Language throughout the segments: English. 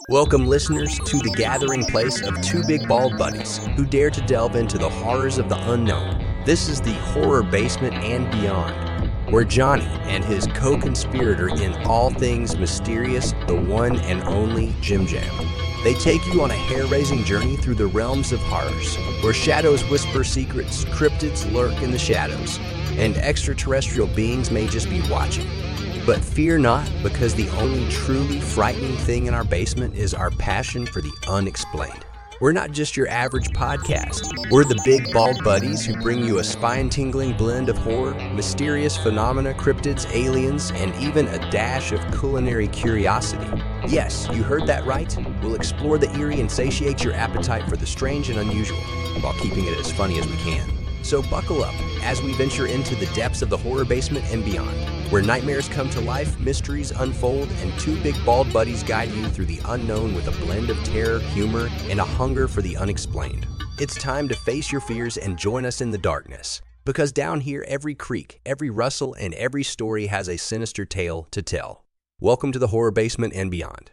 Welcome, listeners, to the gathering place of two big bald buddies who dare to delve into the horrors of the unknown. This is the Horror Basement and Beyond, where Johnny and his co-conspirator in all things mysterious, the one and only Jim Jam. They take you on a hair-raising journey through the realms of horrors, where shadows whisper secrets, cryptids lurk in the shadows, and extraterrestrial beings may just be watching. But fear not, because the only truly frightening thing in our basement is our passion for the unexplained. We're not just your average podcast. We're the big bald buddies who bring you a spine-tingling blend of horror, mysterious phenomena, cryptids, aliens, and even a dash of culinary curiosity. Yes, you heard that right. We'll explore the eerie and satiate your appetite for the strange and unusual, while keeping it as funny as we can. So buckle up as we venture into the depths of the Horror Basement and beyond, where nightmares come to life, mysteries unfold, and two big bald buddies guide you through the unknown with a blend of terror, humor, and a hunger for the unexplained. It's time to face your fears and join us in the darkness, because down here every creak, every rustle, and every story has a sinister tale to tell. Welcome to the Horror Basement and beyond.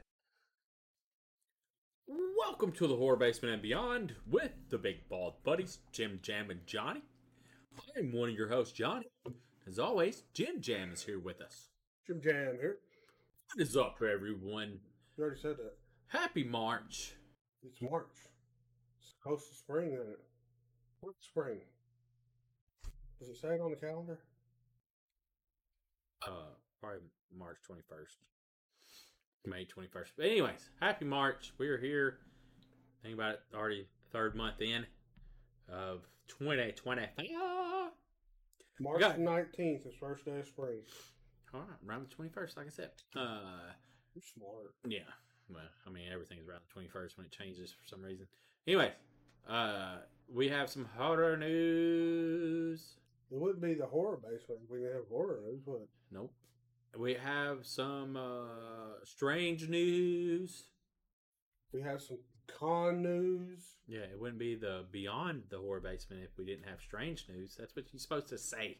Welcome to the Horror Basement and Beyond with the big bald buddies, Jim Jam and Johnny. I'm one of your hosts, Johnny. As always, Jim Jam is here with us. Jim Jam here. What is up, everyone? You already said that. Happy March. It's March. It's close to spring, isn't it? What's spring? Does it say it on the calendar? Probably March 21st. May 21st. But anyways, happy March. We're here. Think about it, already third month in of 2020. March 19th is first day of spring. All right, around the 21st, like I said. You're smart. Yeah. Well, I mean, everything's around the 21st when it changes for some reason. Anyways, we have some horror news. It wouldn't be the Horror Basement if we didn't have horror news, would it? Nope. We have some strange news. We have some con news. Yeah, it wouldn't be the Beyond the Horror Basement if we didn't have strange news. That's what you're supposed to say.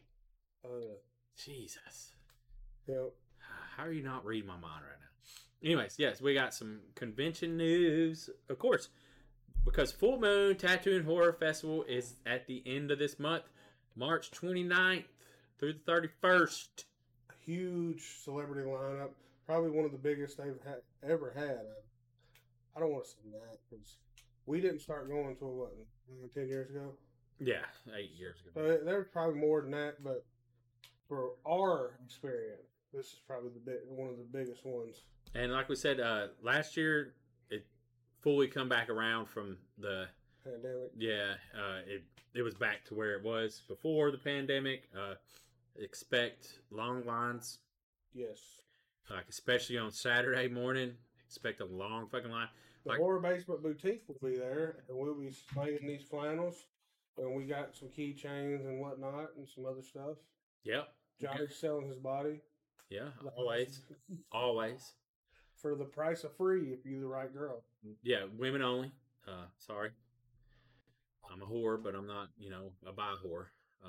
Jesus. Yep. How are you not reading my mind right now? Anyways, yes, we got some convention news. Of course, because Full Moon Tattoo and Horror Festival is at the end of this month, March 29th through the 31st. Huge celebrity lineup. Probably one of the biggest they've ever had. I don't want to say that because we didn't start going until, what, 10 years ago? Yeah, 8 years ago. So there's probably more than that, but for our experience, this is probably one of the biggest ones. And like we said, last year, it fully come back around from the pandemic. Yeah, it was back to where it was before the pandemic. Expect long lines. Yes. Like, especially on Saturday morning, expect a long fucking line. The Horror Basement Boutique will be there, and we'll be slaying these flannels. And we got some keychains and whatnot and some other stuff. Yep. Johnny's selling his body. Yeah, always. Always. For the price of free if you're the right girl. Yeah, women only. Sorry. I'm a whore, but I'm not, a bi whore.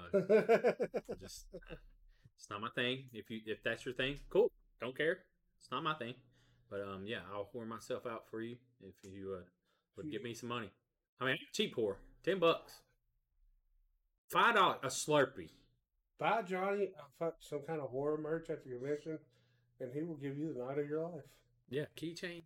Just, it's not my thing. If that's your thing, cool. Don't care. It's not my thing. But yeah, I'll whore myself out for you if you would give me some money. I mean, cheap whore, $10, $5 a Slurpee. Buy Johnny some kind of horror merch at the convention, and he will give you the night of your life. Yeah, keychain.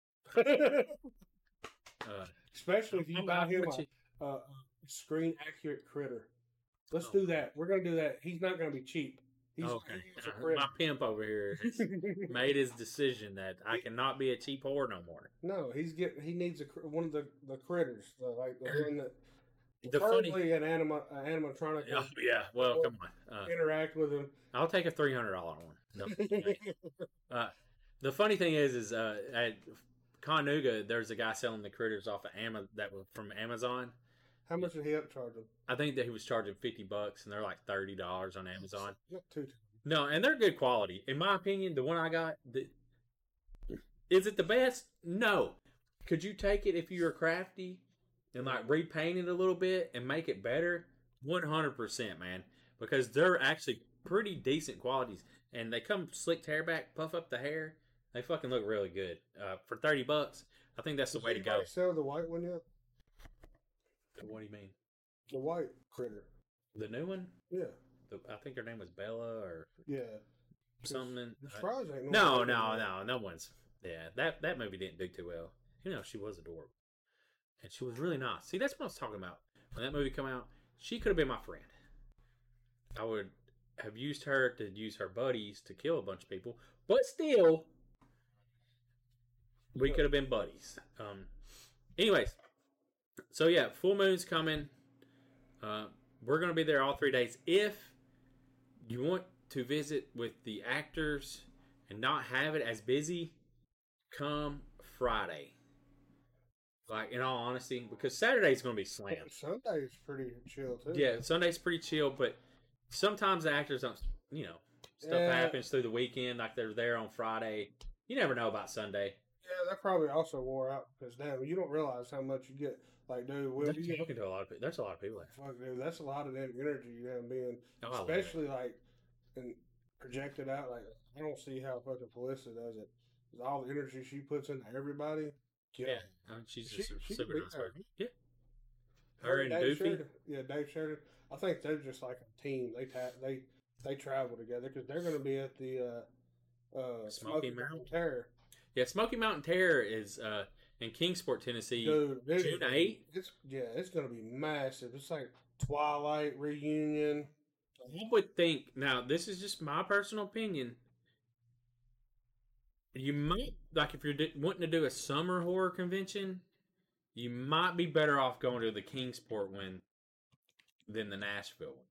Especially if you buy him a screen accurate critter. Let's do that. We're gonna do that. He's not gonna be cheap. He's okay. My pimp over here has made his decision that I cannot be a cheap whore no more. No, he needs one of the critters, the one that preferably an animatronic. Oh, yeah, well, come on. Interact with him. I'll take a $300 one. No. The funny thing is at Conuga, there's a guy selling the critters off of from Amazon. How much did he upcharge them? I think that he was charging $50, and they're like $30 on Amazon. Not too. No, and they're good quality. In my opinion, the one I got, is it the best? No. Could you take it if you were crafty and like repaint it a little bit and make it better? 100%, man. Because they're actually pretty decent qualities. And they come slicked hair back, puff up the hair. They fucking look really good. For $30, I think that's the Does way to go. anybody sell the white one yet? What do you mean? The white critter. The new one? Yeah. I think her name was Bella or Yeah. something. I'm surprised ain't No one's. Yeah, that movie didn't do too well. You know, she was adorable, and she was really nice. See, that's what I was talking about. When that movie came out, she could have been my friend. I would have used her to use her buddies to kill a bunch of people, but still, we could have been buddies. Anyways, so yeah, full moon's coming. We're gonna be there all 3 days. If you want to visit with the actors and not have it as busy, come Friday. Like, in all honesty, because Saturday's going to be slammed. Sunday's pretty chill, too. Yeah, Sunday's pretty chill, but sometimes the actors don't, stuff happens through the weekend, like they're there on Friday. You never know about Sunday. Yeah, that probably also wore out, because, damn, you don't realize how much you get. Like, dude, There's a lot of people there. Fuck, dude, that's a lot of damn energy you have being, Oh, especially, like, and projected out. Like, I don't see how fucking Felissa does it. All the energy she puts into everybody. Yeah, I mean, she's just she super could be nice there. person. Yeah. Her and Dave Goofy. Sheridan. Yeah, Dave Sheridan. I think they're just like a team. They travel together because they're going to be at the Smoky Mountain Terror. Yeah, Smoky Mountain Terror is in Kingsport, Tennessee, Dude, June 8th. It's going to be massive. It's like Twilight reunion. I would think, now this is just my personal opinion, you might, like if you're wanting to do a summer horror convention, you might be better off going to the Kingsport one than the Nashville one.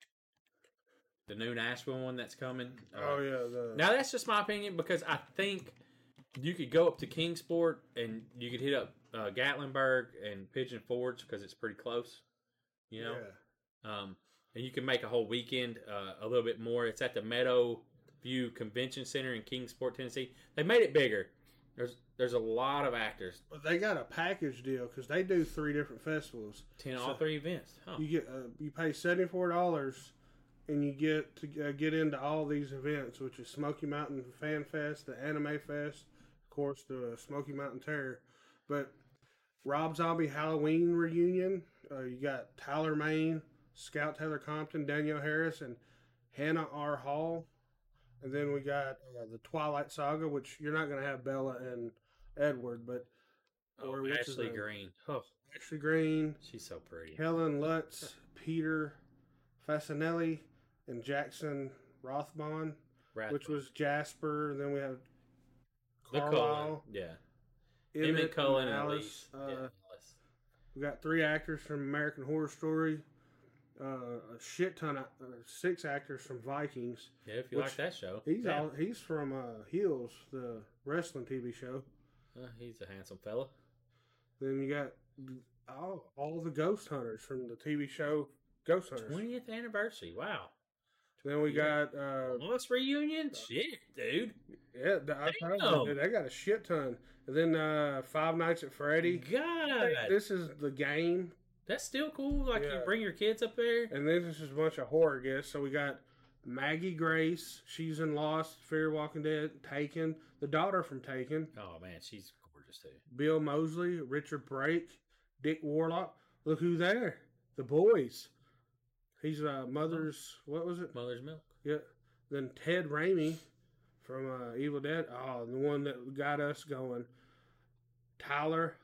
The new Nashville one that's coming. Oh, yeah. Now, that's just my opinion because I think you could go up to Kingsport and you could hit up Gatlinburg and Pigeon Forge because it's pretty close, you know? Yeah. And you can make a whole weekend a little bit more. It's at the Meadow View Convention Center in Kingsport, Tennessee. They made it bigger. There's a lot of actors. But they got a package deal because they do 3 different festivals. All 3 events. Huh. You get you pay $74 and you get to get into all these events, which is Smoky Mountain Fan Fest, the Anime Fest, of course, the Smoky Mountain Terror. But Rob Zombie Halloween reunion. You got Tyler Maine, Scout Taylor Compton, Danielle Harris, and Hannah R. Hall. And then we got the Twilight Saga, which you're not going to have Bella and Edward, but Ashley Green. Oh, Ashley Green. She's so pretty. Helen Lutz, Peter Fasinelli, and Jackson Rothbond, which was Jasper. And then we have Carlisle. Yeah. Emmett Cullen and Alice. Alice. We got 3 actors from American Horror Story. A shit ton of 6 actors from Vikings. Yeah, if you like that show. He's from Heels, the wrestling TV show. He's a handsome fella. Then you got all the ghost hunters from the TV show Ghost Hunters. 20th anniversary. Wow. Then we got Lost reunion. Shit, dude. Yeah, they got a shit ton. And then Five Nights at Freddy. God, this is the game. That's still cool. Like, you bring your kids up there. And then there's just a bunch of horror guests. So we got Maggie Grace. She's in Lost, Fear Walking Dead, Taken. The daughter from Taken. Oh, man. She's gorgeous, too. Bill Moseley, Richard Brake, Dick Warlock. Look who's there. The boys. He's Mother's, what was it? Mother's Milk. Yeah. Then Ted Raimi from Evil Dead. Oh, the one that got us going. Tyler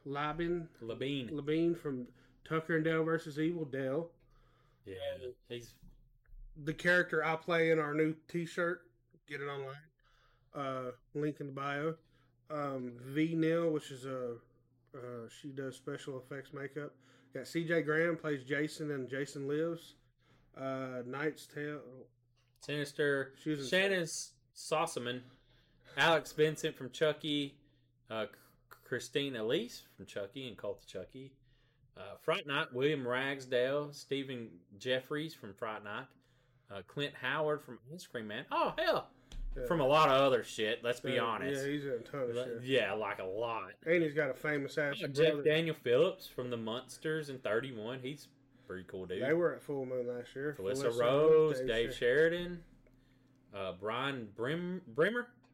Labine from Tucker and Dale versus Evil Dale. Yeah, he's the character I play in our new T-shirt. Get it online. Link in the bio. V. Neal, which is she does special effects makeup. Got C.J. Graham plays Jason and Jason Lives. Knight's Tale. Sinister. Shannon Sossaman. Alex Vincent from Chucky. Christine Elise from Chucky and Cult of Chucky. Fright Night, William Ragsdale, Stephen Jeffries from Fright Night, Clint Howard from Ice Cream Man. Oh, hell! Yeah. From a lot of other shit, let's be honest. Yeah, he's in a ton of shit. Yeah, like a lot. And he's got a famous ass Jeff Daniel Phillips from the Munsters in 31. He's a pretty cool dude. They were at Full Moon last year. Felissa Rose, Dave Sheridan, Brian Brimmer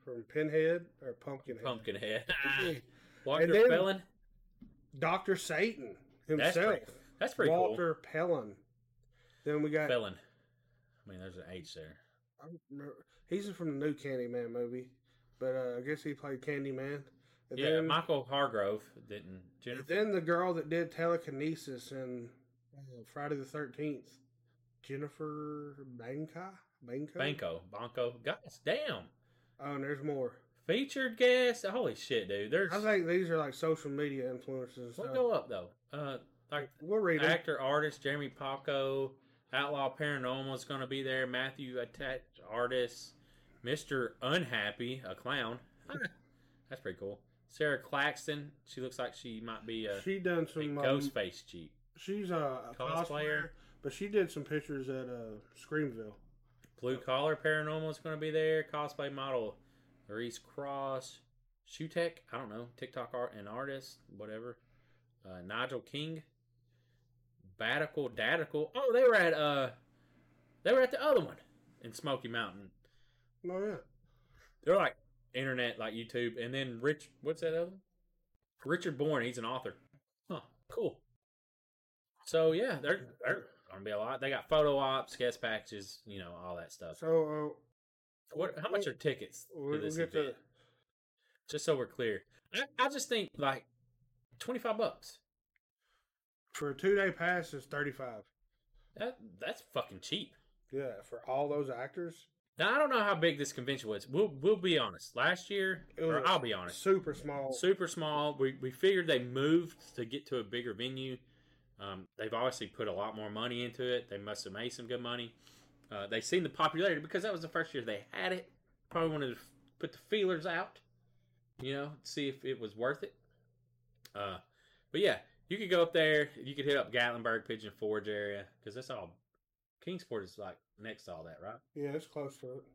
from Pinhead or Pumpkinhead. Pumpkinhead. And Walter then- Pellin. Dr. Satan himself. That's pretty cool. Walter Pellin. Then we got. Pellin. I mean, there's an H there. I don't remember. He's from the new Candyman movie, but I guess he played Candyman. And Yeah, then, Michael Hargrove didn't. Jennifer. then the girl that did telekinesis in Friday the 13th, Jennifer Banco. Banco. Guys, damn. Oh, and there's more. Featured guest. Holy shit, dude. There's. I think these are like social media influencers and What stuff. go up though? Like We'll read them. actor, artist Jeremy Paco, Outlaw Paranormal is going to be there. Matthew Attached, artist, Mr. Unhappy, a clown. That's pretty cool. Sarah Claxton. She looks like she might be a She done some Ghostface cheat. She's a Cosplayer. cosplayer, but she did some pictures at Screamville. Blue Collar Paranormal is going to be there. Cosplay model Reese Cross. Shootech, I don't know. TikTok art and artist, whatever. Nigel King. Dadical. Oh, they were at the other one in Smoky Mountain. Oh yeah. They're like internet, like YouTube, and then what's that other one? Richard Bourne, he's an author. Huh, cool. So yeah, they're gonna be a lot. They got photo ops, guest packages, all that stuff. So How much are tickets to we'll this get event? Just so we're clear, I just think like $25. for a 2-day pass is $35. That's fucking cheap. Yeah, for all those actors. Now I don't know how big this convention was. We'll be honest. Last year, or I'll be honest, super small. super small. We figured they moved to get to a bigger venue. They've obviously put a lot more money into it. They must have made some good money. They've seen the popularity because that was the first year they had it. Probably wanted to put the feelers out, see if it was worth it. But yeah, you could go up there. You could hit up Gatlinburg, Pigeon Forge area because that's all. Kingsport is like next to all that, right? Yeah, it's close to it.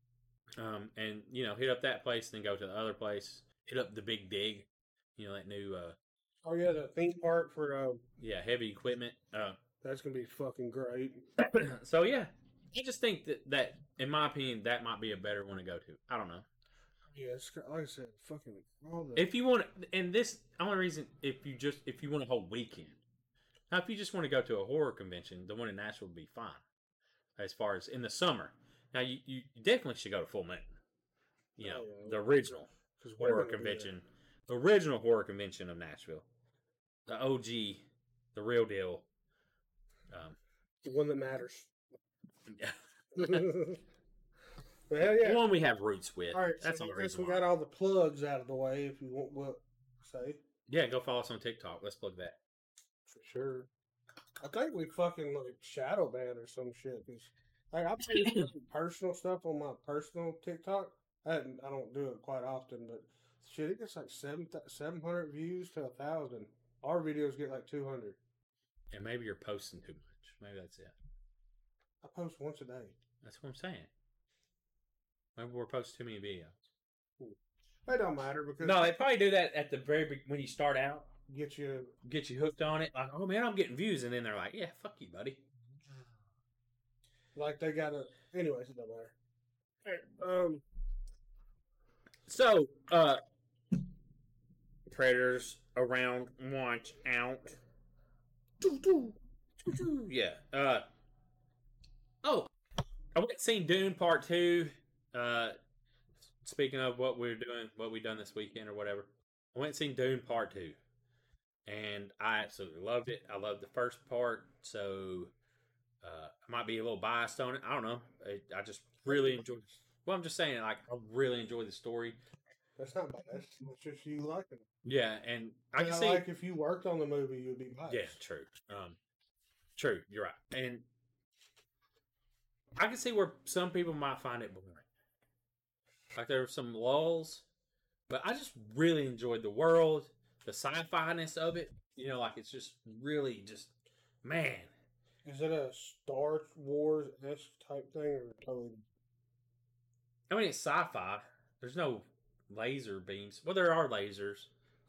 And hit up that place, then go to the other place. Hit up the Big Dig, that new Oh yeah, the theme park for heavy equipment. that's gonna be fucking great. So yeah, I just think that in my opinion that might be a better one to go to. I don't know. Yeah, it's like I said, fucking all the. If you want, and this only reason if you want a whole weekend. Now, if you just want to go to a horror convention, the one in Nashville would be fine. As far as in the summer, now you definitely should go to Full Moon. The original horror convention, the original horror convention of Nashville, the OG, the real deal. The one that matters. Yeah. Well, yeah. The one we have roots with. All right, That's so all I the guess reason we why. got all the plugs out of the way. If you want, what say Yeah, go follow us on TikTok. Let's plug that. for sure. I think we fucking like shadow ban or some shit. Cause I post personal stuff on my personal TikTok. I don't do it quite often, but shit, it gets like 700 views to 1,000. Our videos get like 200. And maybe you're posting too much. Maybe that's it. I post once a day. That's what I'm saying. Maybe we're posting too many videos. That don't matter because No, they probably do that at the when you start out. get you. Get you hooked on it. Like, oh man, I'm getting views. And then they're like, yeah, fuck you, buddy. Like they gotta. Anyways, it don't matter. So, Predators around, watch out. Yeah. Oh, I went and seen Dune Part 2. Speaking of what we're doing, what we done this weekend or whatever, I went and seen Dune Part 2. And I absolutely loved it. I loved the first part, so I might be a little biased on it. I don't know. I just really enjoyed it. Well, I'm just saying, like, I really enjoyed the story. That's not biased. It's just you liking it. Yeah, and I can And see. like if you worked on the movie, you'd be biased. Yeah, true. True, you're right. And I can see where some people might find it boring. Like there were some lulls, but I just really enjoyed the world, the sci-fi-ness of it. Like it's just really just, man. Is it a Star Wars-esque type thing or totally? I mean, it's sci-fi. There's no laser beams. Well, there are lasers.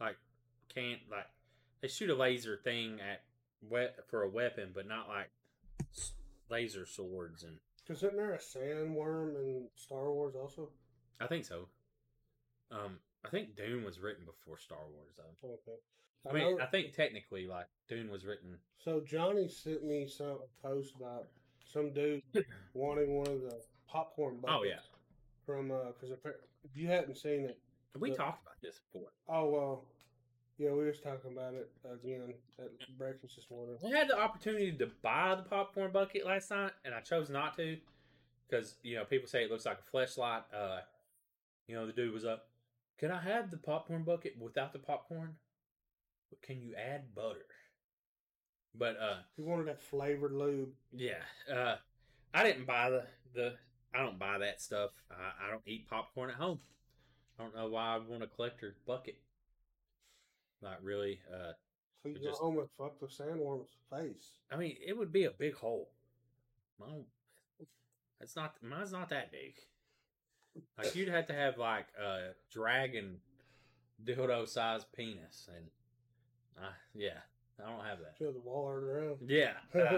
They shoot a laser thing at for a weapon, but not like laser swords and. Isn't there a sandworm in Star Wars also? I think so. I think Dune was written before Star Wars, though. Okay. I think technically, like Dune was written. So Johnny sent me a post about some dude wanting one of the popcorn buckets. Oh yeah. From because if you hadn't seen it, We talked about this before. Oh well, yeah, we was talking about it again at breakfast this morning. I had the opportunity to buy the popcorn bucket last night, and I chose not to because people say it looks like a fleshlight. The dude was up. Can I have the popcorn bucket without the popcorn? But can you add butter? But he wanted that flavored lube. Yeah, I didn't buy the. I don't buy that stuff. I don't eat popcorn at home. I don't know why I would want a collector bucket. Not really. So you go home and fuck the sandworm's face. I mean, it would be a big hole. Mine's not that big. Like you'd have to have like a dragon dildo sized penis, and yeah, I don't have that. Show the wall around. Yeah.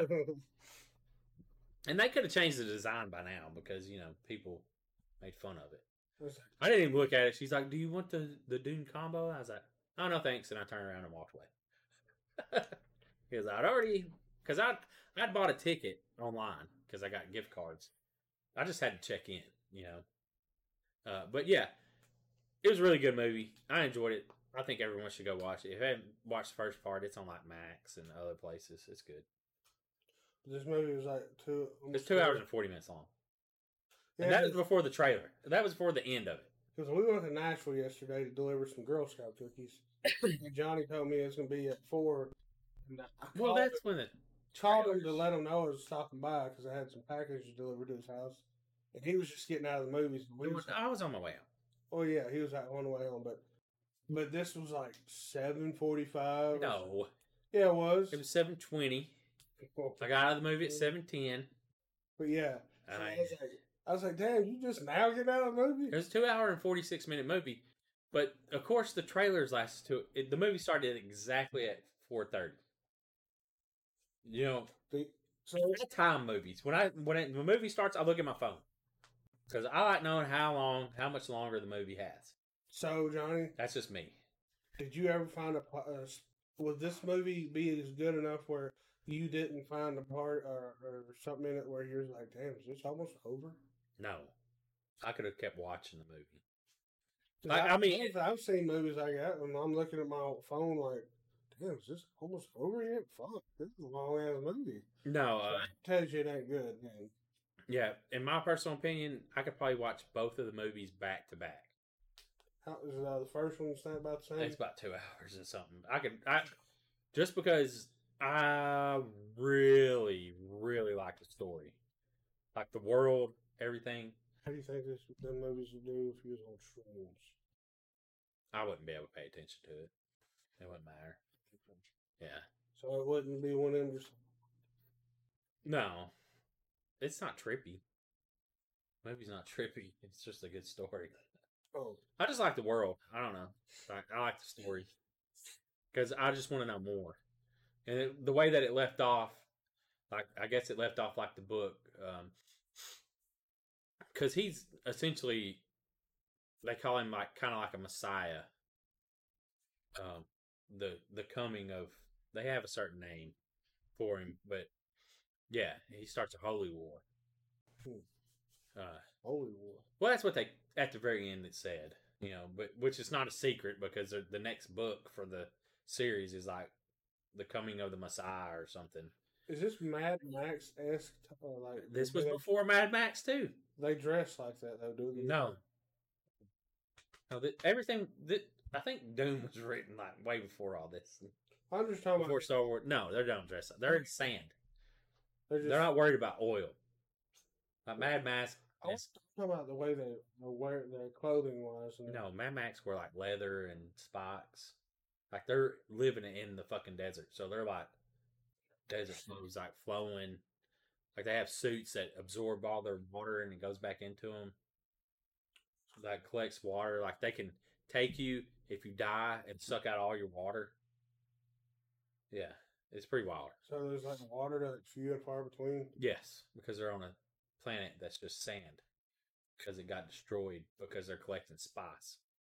And they could have changed the design by now because, people made fun of it. I didn't even look at it. She's like, do you want the Dune combo? I was like, oh, no, thanks. And I turned around and walked away. Because I'd bought a ticket online because I got gift cards. I just had to check in, But yeah, it was a really good movie. I enjoyed it. I think everyone should go watch it. If you haven't watched the first part, it's on like Max and other places. It's good. This movie was like It's 2 hours and 40 minutes long. Yeah, and that was before the trailer. That was before the end of it. Because we went to Nashville yesterday to deliver some Girl Scout cookies. And Johnny told me it's going to be at 4. And well, that's when the called him to let him know I was stopping by because I had some packages delivered to his house. And he was just getting out of the movies. I was on my way out. Oh, yeah, he was on the way home. But this was like 7:45. No. Yeah, it was. It was 7:20. I got out of the movie at 7:10. But yeah, I was like, damn, you just now get out of the movie? It was a 2 hour and 46-minute movie. But, of course, the trailers lasted to the movie started exactly at 4:30. So I time movies. When the movie starts, I look at my phone. Because I like knowing how much longer the movie has. So, Johnny. That's just me. Did you ever find would this movie be as good enough where you didn't find a part or something in it where you're like, damn, is this almost over? No. I could have kept watching the movie. I mean, I've seen movies like that and I'm looking at my phone like, damn, is this almost over yet? Fuck, this is a long ass movie. No. So tells you it ain't good, man. Yeah, in my personal opinion, I could probably watch both of the movies back to back. How is the first one about the same? It's about 2 hours or something. Just because I really, really like the story, like the world, everything. How do you think the movies would do if you was on shrooms? I wouldn't be able to pay attention to it. It wouldn't matter. Yeah. So it wouldn't be one of them just. No, it's not trippy. The movie's not trippy. It's just a good story. Oh. I just like the world. I don't know. I like the story because I just want to know more. And the way that it left off, like I guess it left off like the book, because he's essentially, they call him like kind of like a messiah. The coming of, they have a certain name for him, but yeah, he starts a holy war. Holy war. Well, that's what they at the very end it said, but which is not a secret because the next book for the series is like the coming of the Messiah or something. Is this Mad Max-esque? Like this was before Mad Max too. They dress like that though, do they? No. Everything that I think Doom was written like way before all this. I'm just talking before about Star Wars. No, they don't dress up. They're in sand. They're not worried about oil. Like Mad Max. I was talking about the way they wear their clothing wise. No, Mad Max wear like leather and spikes. Like they're living in the fucking desert, so they're like desert clothes, like flowing. Like they have suits that absorb all their water and it goes back into them. That collects water. Like they can take you if you die and suck out all your water. Yeah, it's pretty wild. So there's like water that's few and far between? Yes, because they're on a planet that's just sand. Because it got destroyed because they're collecting spice.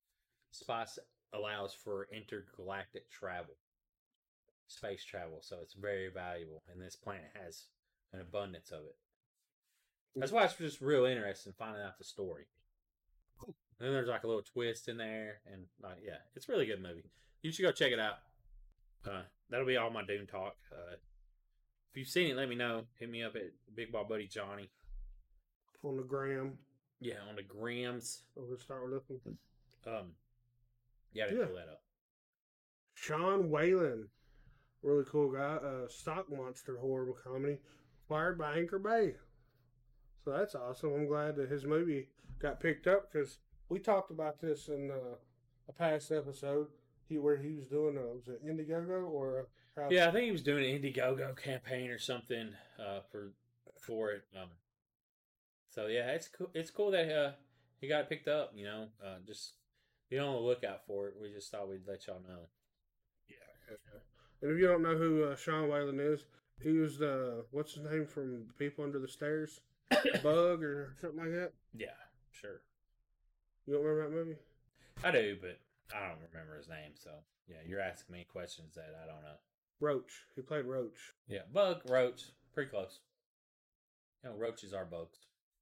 spice allows for intergalactic travel, space travel, so it's very valuable, and this planet has an abundance of it. That's why it's just real interesting finding out the story. And then there's like a little twist in there, and like, yeah, it's a really good movie. You should go check it out. That'll be all my Dune talk. If you've seen it, let me know. Hit me up at Big Ball Buddy Johnny On the gram. Yeah, on the grams. So we'll start looking. Yeah, I didn't pull that up. Sean Whalen, really cool guy. Stock monster horror comedy, acquired by Anchor Bay. So that's awesome. I'm glad that his movie got picked up because we talked about this in a past episode. Where he was doing was it Indiegogo or yeah, I think he was doing an Indiegogo campaign or something for it. So yeah, it's cool. It's cool that he got picked up. You know, just be on the lookout for it. We just thought we'd let y'all know. Yeah. And if you don't know who Sean Whalen is, he was the what's his name from People Under the Stairs, Bug or something like that. Yeah, sure. You don't remember that movie? I do, but I don't remember his name. So yeah, you're asking me questions that I don't know. Roach. He played Roach. Yeah, Bug, Roach, pretty close. You know, roaches are bugs.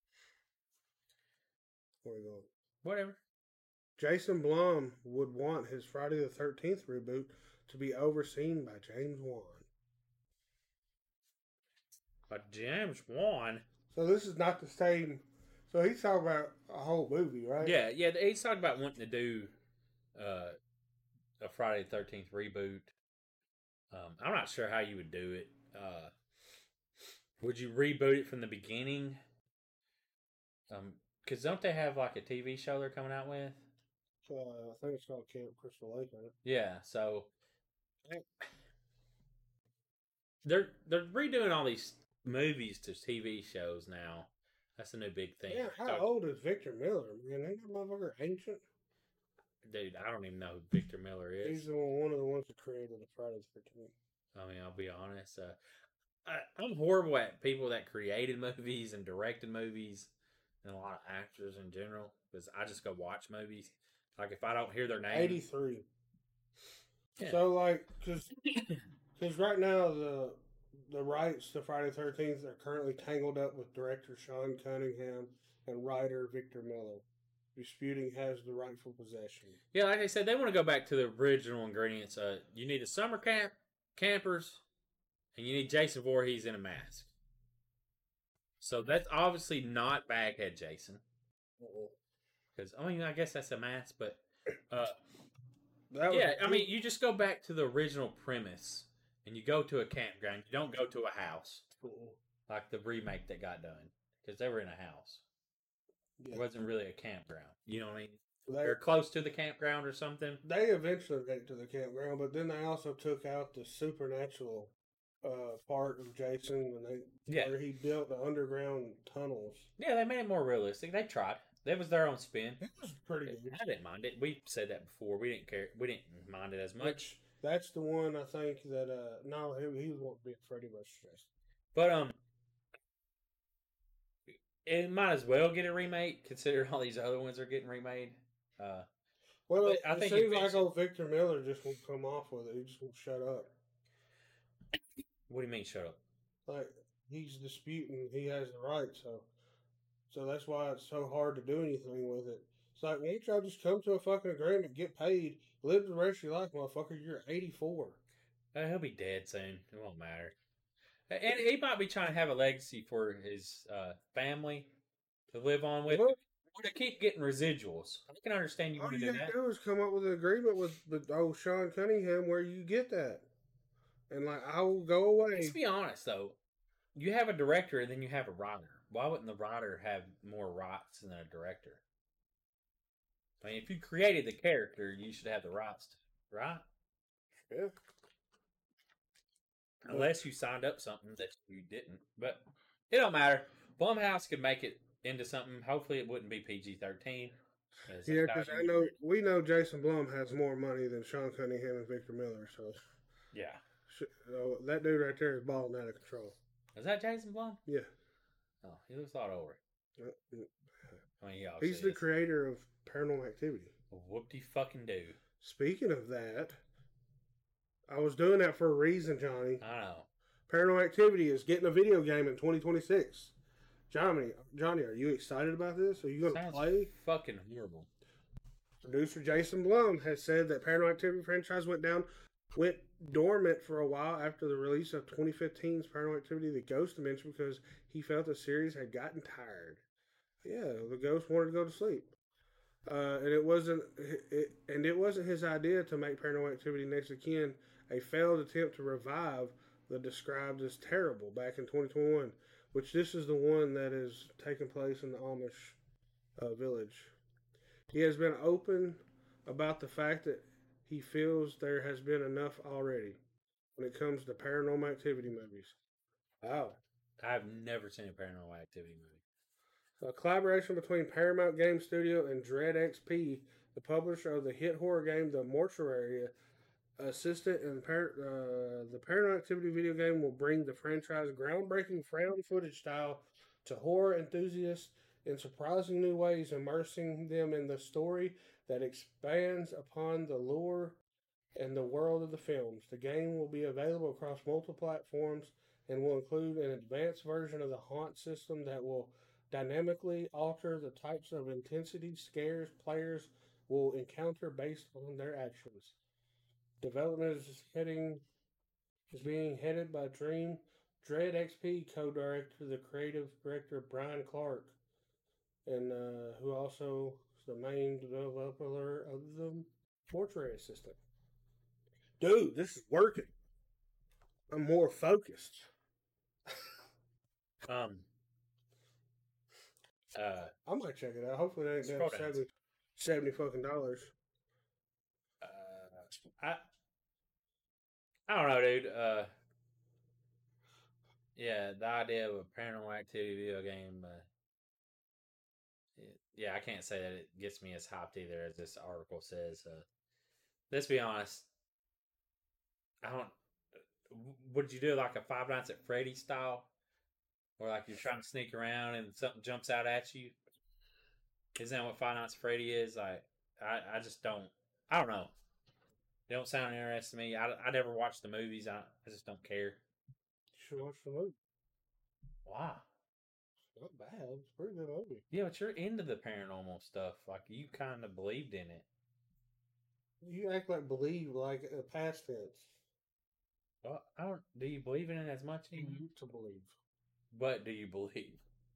Where we going? Whatever. Jason Blum would want his Friday the 13th reboot to be overseen by James Wan. But James Wan? So this is not the same. So he's talking about a whole movie, right? Yeah. He's talking about wanting to do a Friday the 13th reboot. I'm not sure how you would do it. Would you reboot it from the beginning? Because don't they have like a TV show they're coming out with? I think it's called Camp Crystal Lake, right? Yeah, so they're redoing all these movies to TV shows now. That's a new big thing. Yeah, how old is Victor Miller? Man, ain't that motherfucker ancient? Dude, I don't even know who Victor Miller is. He's one of the ones that created the Friday the 13th. I mean, I'll be honest. I'm horrible at people that created movies and directed movies, and a lot of actors in general, because I just go watch movies. Like if I don't hear their name, 83. Yeah. So like, because right now the rights to Friday the 13th are currently tangled up with director Sean Cunningham and writer Victor Miller, disputing has the rightful possession. Yeah, like I said, they want to go back to the original ingredients. You need a summer camp, campers, and you need Jason Voorhees in a mask. So that's obviously not Baghead Jason. Because, I mean, I guess that's a mask, but... I mean, you just go back to the original premise, and you go to a campground. You don't go to a house, like the remake that got done, because they were in a house. Yeah. It wasn't really a campground. You know what I mean? They're close to the campground or something. They eventually got to the campground, but then they also took out the supernatural part of Jason where he built the underground tunnels. Yeah, they made it more realistic. They tried. That was their own spin. It was pretty good. I didn't mind it. We said that before. We didn't care. We didn't mind it as much. That's the one I think that no, he was wanting to be Freddy vs. Jason. But it might as well get a remake, considering all these other ones are getting remade. Well, I think it seems like old Victor Miller just won't come off with it. He just won't shut up. What do you mean, shut up? Like he's disputing he has the right, so that's why it's so hard to do anything with it. It's like, why don't y'all just come to a fucking agreement, get paid, live the rest of your life, motherfucker? You're 84. He'll be dead soon. It won't matter. And he might be trying to have a legacy for his family to live on with. Or to keep getting residuals. I can understand you want to do that. All you do is come up with an agreement with old Sean Cunningham where you get that. And, like, I will go away. Let's be honest, though. You have a director and then you have a writer. Why wouldn't the writer have more rights than a director? I mean, if you created the character, you should have the rights, right? Yeah. Unless you signed up something that you didn't. But it don't matter. Blumhouse could make it into something. Hopefully it wouldn't be PG-13. Yeah, because we know Jason Blum has more money than Sean Cunningham and Victor Miller. So yeah. That dude right there is balling out of control. Is that Jason Blum? Yeah. Oh, he looks a lot older. I mean, he's the creator of Paranormal Activity. Whoop-de-fucking-do. Speaking of that, I was doing that for a reason, Johnny. I know. Paranormal Activity is getting a video game in 2026. Johnny, are you excited about this? Are you going to play? Fucking horrible. Producer Jason Blum has said that Paranormal Activity franchise went dormant for a while after the release of 2015's Paranormal Activity: The Ghost Dimension because he felt the series had gotten tired. Yeah, the ghost wanted to go to sleep, and it wasn't his idea to make Paranormal Activity: Next of Kin a failed attempt to revive the described as terrible back in 2021, which this is the one that is taking place in the Amish village. He has been open about the fact that he feels there has been enough already when it comes to Paranormal Activity movies. Wow. I've never seen a Paranormal Activity movie. A collaboration between Paramount Game Studio and Dread XP, the publisher of the hit horror game The Mortuary, assistant in the Paranormal Activity video game will bring the franchise groundbreaking found footage style to horror enthusiasts in surprising new ways, immersing them in the story that expands upon the lure and the world of the films. The game will be available across multiple platforms and will include an advanced version of the haunt system that will dynamically alter the types of intensity scares players will encounter based on their actions. Development is being headed by Dread XP co-director, the creative director Brian Clark, and who also is the main developer of the Mortuary Assistant. Dude, this is working. I'm more focused. I might check it out. Hopefully, it ain't down $70 fucking dollars. I don't know, dude. Yeah, the idea of a Paranormal Activity video game. Yeah, I can't say that it gets me as hyped either as this article says. Let's be honest. I don't. Would you do like a Five Nights at Freddy's style, or like you're trying to sneak around and something jumps out at you? Isn't that what Five Nights at Freddy is? Like, I just don't. I don't know. They don't sound interesting to me. I never watched the movies. I just don't care. You should watch the movie. Why? It's not bad. It's a pretty good movie. Yeah, but you're into the paranormal stuff. Like, you kind of believed in it. You act like believe like a past tense. Well, I don't. Do you believe in it as much You anymore? used to believe. But do you believe?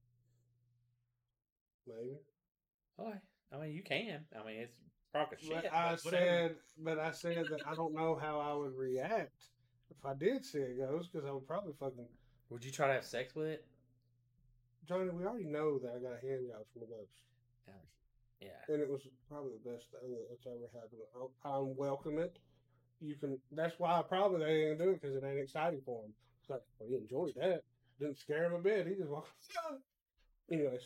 Maybe. Oh, I mean, you can. I mean, it's crock of shit. But I said that I don't know how I would react if I did see a ghost, because I would probably fucking. Would you try to have sex with it? Johnny, we already know that I got a hand job from a ghost. Yeah. And it was probably the best thing that's ever happened. I welcome it. You can. That's why probably they ain't do it, because it ain't exciting for him. It's like, well, he enjoyed that. Didn't scare him a bit. He just walked. Anyways.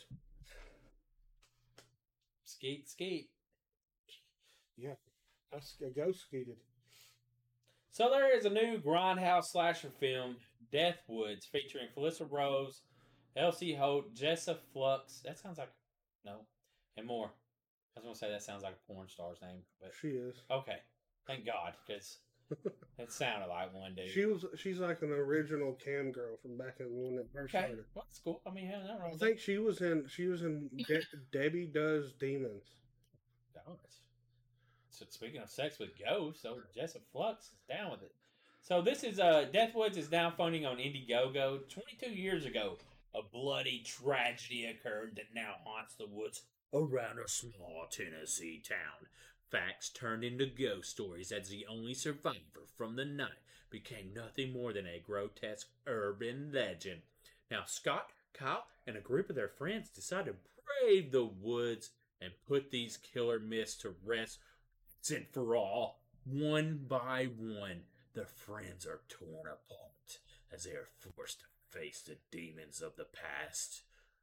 Skeet. Yeah. A ghost skeeted. So there is a new Grindhouse slasher film, Death Woods, featuring Felissa Rose, Elsie Holt, Jessa Flux. That sounds like no, and more. I was gonna say that sounds like a porn star's name, but She is. Okay, thank God, because it sounded like one, dude. She's like an original cam girl from back in when that first started. Well, that's cool. I mean, hell, I think she was in Debbie Does Demons. So speaking of sex with ghosts, so Jessa Flux is down with it. So this is Death Woods is now funding on Indiegogo. 22 years ago, a bloody tragedy occurred that now haunts the woods around a small Tennessee town. Facts turned into ghost stories as the only survivor from the night became nothing more than a grotesque urban legend. Now Scott, Kyle, and a group of their friends decided to brave the woods and put these killer myths to rest once and for all. One by one, the friends are torn apart as they are forced to face the demons of the past.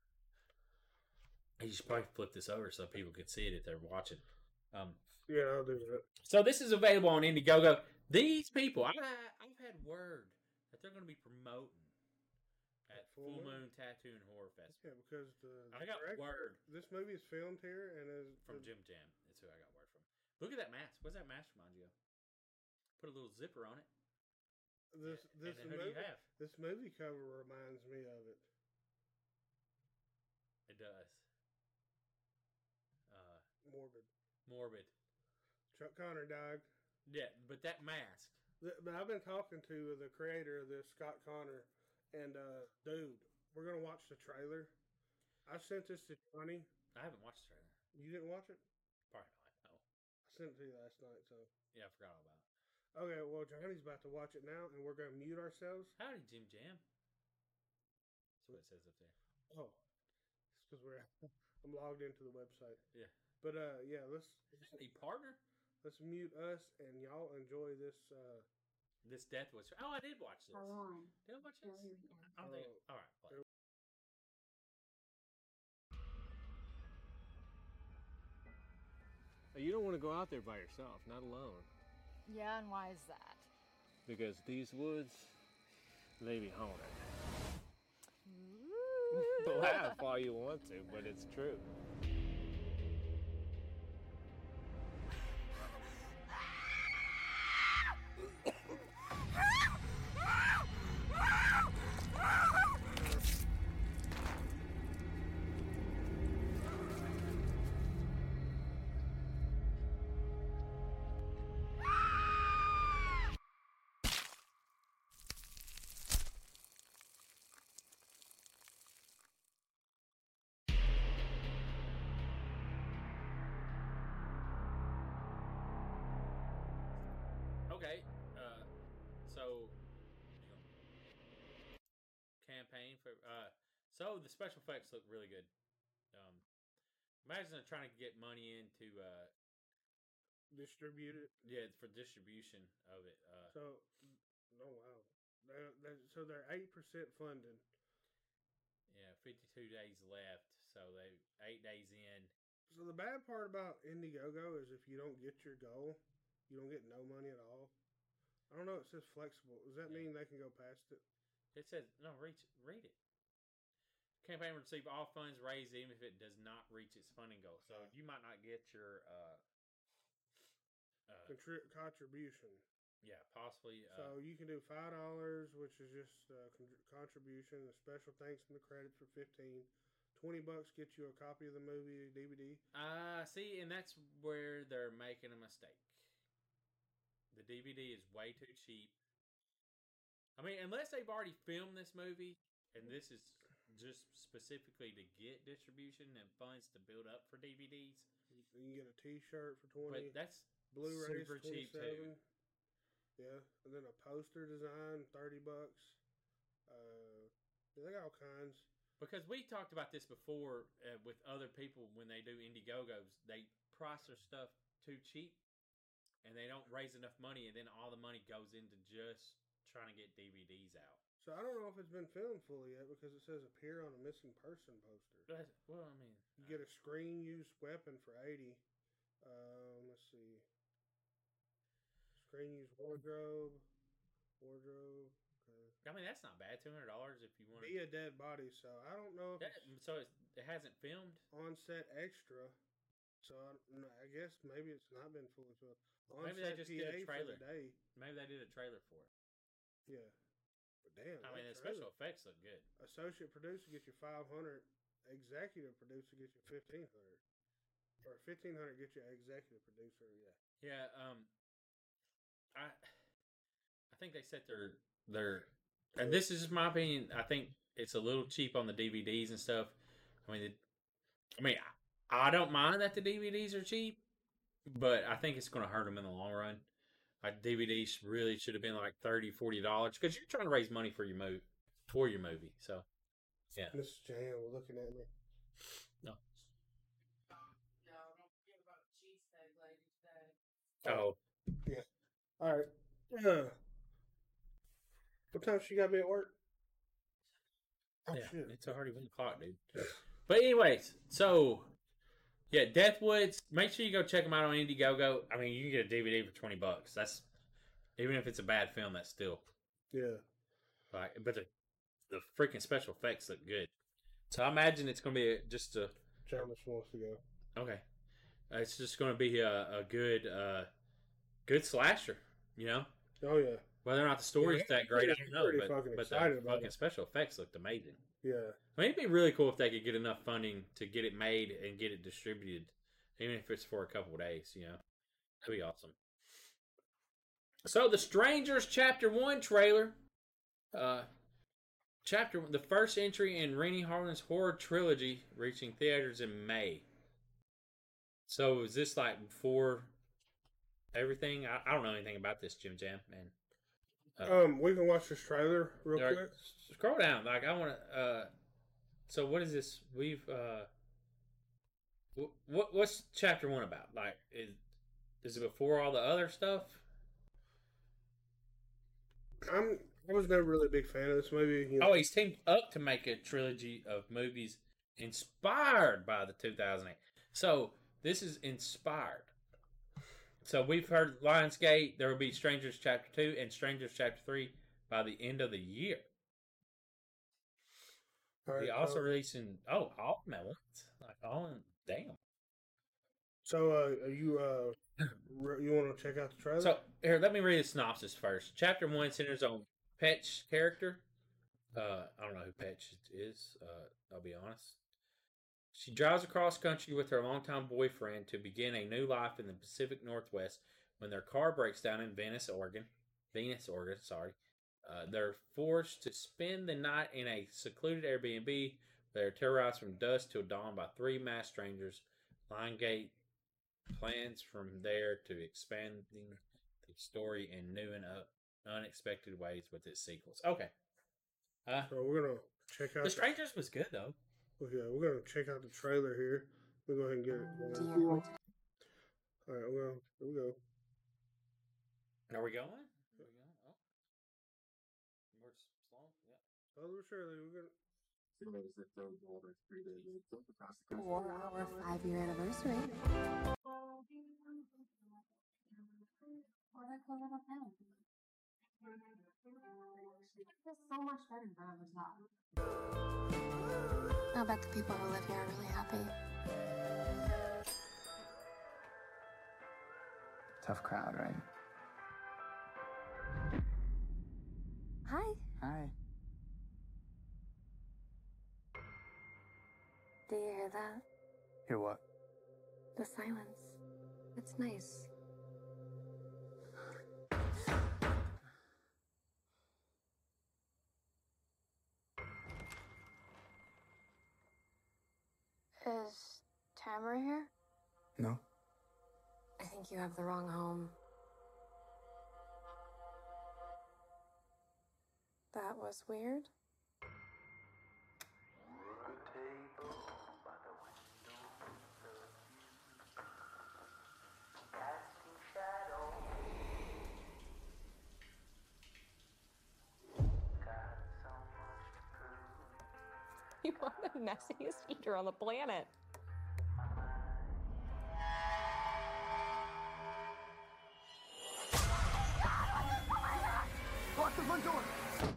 You should probably flip this over so people can see it if they're watching. Yeah, I'll do that. So this is available on Indiegogo. These people, I've had word that they're going to be promoting at Full Moon Tattoo and Horror Festival. Yeah, because I got word. This movie is filmed here and is From Jim Jam. That's who I got word from. Look at that mask. What's that mask remind you of? Put a little zipper on it. This And then who do you have? This movie cover reminds me of it. It does. Morbid. Chuck Connor died. Yeah, but that mask. But I've been talking to the creator of this, Scott Connor, and dude, we're gonna watch the trailer. I sent this to Johnny. I haven't watched the trailer. You didn't watch it? Probably not. No. I sent it to you last night. So Yeah, I forgot all about it. okay, well Johnny's about to watch it now, and we're gonna mute ourselves. Howdy, Jim Jam. That's what it says up there. Oh, it's because I'm logged into the website. Yeah. But yeah, let's Hey, partner. mute us, and y'all enjoy this. This Death Wish. Oh, I did watch this. Hold on. Did I watch this? Here we go. I don't think. All right. Play. You don't want to go out there by yourself, not alone. Yeah, and why is that? Because these woods, they be haunted. Laugh all you want to, but it's true. Okay. So campaign for. So the special effects look really good. Imagine they're trying to get money into. Distribute it. Yeah, for distribution of it. So, oh wow, so they're 8% funded. Yeah, 52 days left. So they 8 days in. So the bad part about Indiegogo is if you don't get your goal, you don't get no money at all. I don't know. It says flexible. Does that mean they can go past it? It says no. Read it. Campaign will receive all funds raised even if it does not reach its funding goal. So you might not get your Contribution. Yeah, possibly. So you can do $5, which is just contribution. A special thanks and the credits for $15. $20 gets you a copy of the movie DVD. See, and that's where they're making a mistake. The DVD is way too cheap. I mean, unless they've already filmed this movie, and this is just specifically to get distribution and funds to build up for DVDs. You can get a T-shirt for $20. But that's Blu-ray super $27. cheap too. Yeah, and then a poster design, $30. They got all kinds. Because we talked about this before with other people when they do Indiegogos, they price their stuff too cheap, and they don't raise enough money, and then all the money goes into just trying to get DVDs out. So I don't know if it's been filmed fully yet because it says appear on a missing person poster. Well, I mean, You get a screen used weapon for $80. Let's see. Screen used wardrobe. Okay. I mean that's not bad. $200 if you want. Be a dead body. So I don't know if So it hasn't filmed. on set extra. So I guess maybe it's not been fully filmed. Maybe they just did a PA trailer. for the day. Maybe they did a trailer for it. Yeah. But damn. I mean, that the special trailer. effects look good. Associate producer gets you $500. Executive producer gets you $1,500. Or $1,500 gets you executive producer. Yeah. Yeah. I think they set their and this is just my opinion. I think it's a little cheap on the DVDs and stuff. I mean, I don't mind that the DVDs are cheap, but I think it's going to hurt them in the long run. Like DVDs really should have been like $30, $40 because you're trying to raise money for your movie. So, yeah. Mrs. Jan was looking at me. No. No, don't forget about the cheesesteak lady today. Oh, All right. What time she got to be at work? Oh, yeah. shit. It's already 1 o'clock, dude. But anyways, so yeah, Deathwoods. Make sure you go check them out on Indiegogo. I mean, you can get a DVD for $20. That's even if it's a bad film. That's still Yeah. like. But the freaking special effects look good. So I imagine it's going to be just a Thomas wants to go. okay. It's just going to be a good slasher, you know. Oh yeah. Whether or not the story's Yeah, that great, I don't know. pretty But fucking the excited about fucking it. special effects looked amazing. Yeah. I mean, it'd be really cool if they could get enough funding to get it made and get it distributed, even if it's for a couple of days. You know, that'd be awesome. So, The Strangers Chapter 1 trailer. The first entry in Rennie Harlin's horror trilogy, reaching theaters in May. So, is this like before everything? I don't know anything about this, Jim Jam, man. We can watch this trailer real All right, quick. scroll down. Like, I want to. So, what is this? What's Chapter 1 about? Like, is it before all the other stuff? I was never really a big fan of this movie. You know. Oh, he's teamed up to make a trilogy of movies inspired by the 2008. So this is inspired. So we've heard Lionsgate. There will be Strangers Chapter 2 and Strangers Chapter 3 by the end of the year. All right, He also releasing all of them at once. Like all in damn. So you want to check out the trailer? So here, let me read the synopsis first. Chapter 1 centers on Petch's character. I don't know who Petch is. I'll be honest. She drives across country with her longtime boyfriend to begin a new life in the Pacific Northwest when their car breaks down in Venice, Oregon. They're forced to spend the night in a secluded Airbnb. They're terrorized from dusk till dawn by three masked strangers. Lionsgate plans from there to expanding the story in new and unexpected ways with its sequels. Okay. So we're gonna check out. The Strangers was good though. Okay, we're gonna check out the trailer here. We'll go ahead and get it. All right, well, here we go. Are we going? Oh. We're slow. Yeah. Oh, surely we're gonna. For our 5-year anniversary. It's so much better than on the top. I bet the people who live here are really happy. Tough crowd, right? Hi. Hi. Do you hear that? Hear what? The silence. It's nice. Is Tamara here? No? I think you have the wrong home. That was weird. You are the messiest eater on the planet. Lock the front door!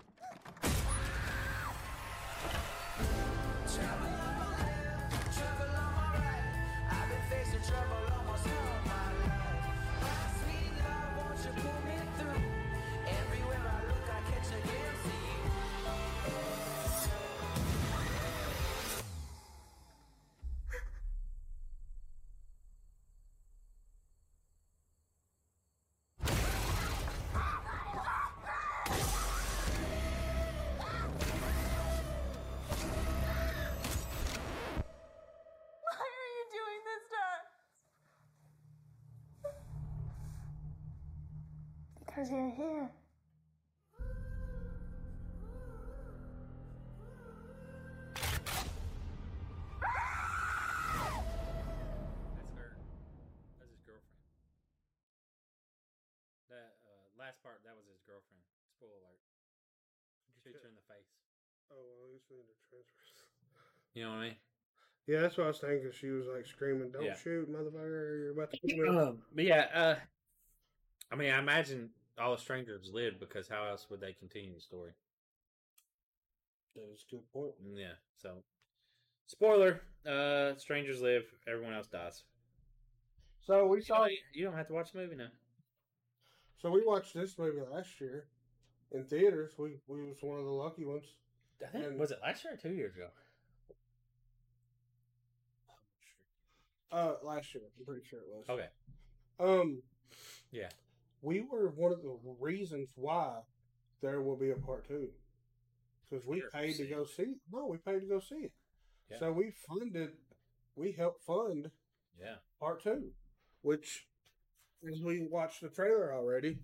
Why are you doing this to us? Because you're here. That's her. That's his girlfriend. That last part, that was his girlfriend. Spoiler alert. Shoots her in the face. Oh, well, I guess we need to transfer. You know what I mean? Yeah, that's what I was thinking. She was like screaming, "Don't Yeah. shoot, motherfucker! You're about to kill me." But yeah, I mean, I imagine all the strangers lived because how else would they continue the story? That is a good point. Yeah. So, spoiler: strangers live. Everyone else dies. So we saw. You don't have to watch the movie now. So we watched this movie last year in theaters. We was one of the lucky ones. I think And- was it last year or 2 years ago? Last year. I'm pretty sure it was. Okay. Yeah. We were one of the reasons why there will be a part 2. Because we Sure, paid to see go see it. No, we paid to go see it. Yeah. So we helped fund Yeah. part 2, which, as we watched the trailer already,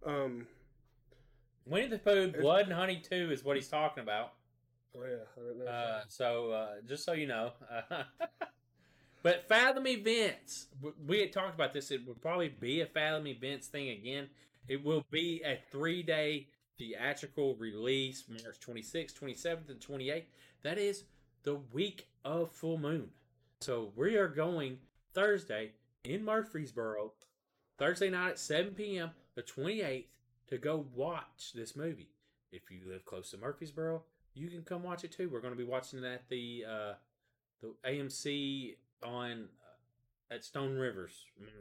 Winnie the Pooh, Blood and Honey 2 is what he's talking about. oh yeah, I didn't know. So just so you know. But Fathom Events, we had talked about this. It would probably be a Fathom Events thing again. It will be a 3-day theatrical release, March 26th, 27th, and 28th. That is the week of full moon. So we are going Thursday in Murfreesboro, Thursday night at 7 p.m., the 28th, to go watch this movie. If you live close to Murfreesboro, you can come watch it too. We're going to be watching it at the AMC on at Stone Rivers.